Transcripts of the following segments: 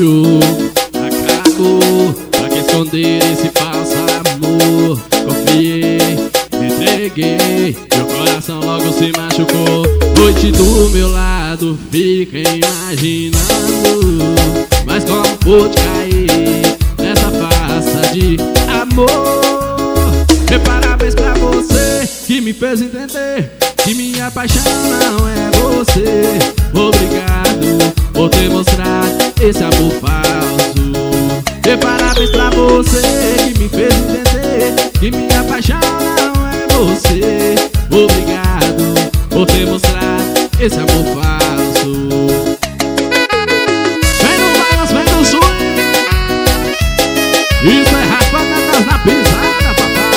jogo acabou. Pra que esconder esse falso amor? Confiei, me entreguei, meu coração logo se machucou. Noite do meu lado, fica imaginando, mas como pude cair nessa farsa de amor? Parabéns pra você que me fez entender que minha paixão não é você. Obrigado por ter mostrado esse amor falso. Parabéns pra você que me fez entender que minha paixão não é você. Obrigado por ter mostrado esse amor falso. Vem no balanço, vem no swing. Isso é raspadas na pisada, papai.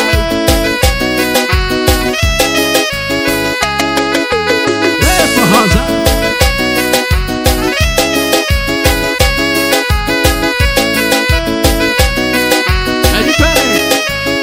Essa rosa é diferente.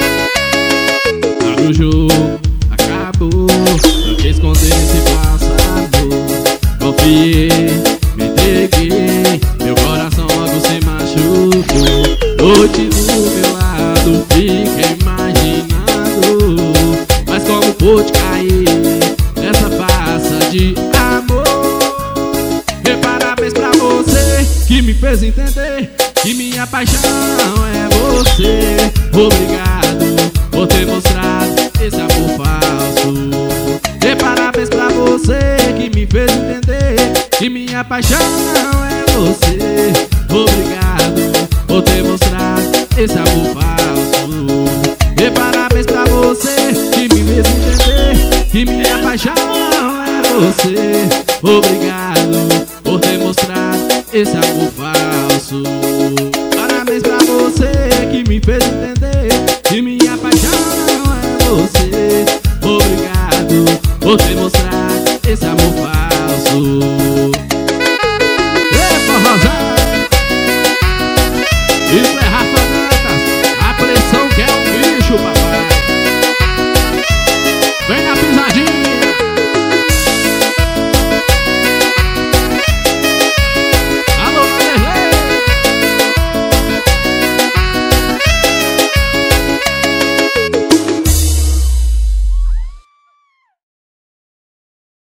O jogo acabou. Pra que esconder esse passado? Confiei, me entreguei, meu coração logo se machucou. Noite do meu lado, fica imaginando, mas como pude cair nessa farsa de amor? Parabéns pra você que me fez entender que minha paixão não é você. Obrigado por ter mostrado esse amor falso. Parabéns pra você que me fez entender que minha paixão não é você. Obrigado por ter mostrado esse amor falso. Parabéns pra você que me fez entender que minha paixão não é você. Obrigado por ter mostrado esse amor falso. Parabéns pra você que me fez entender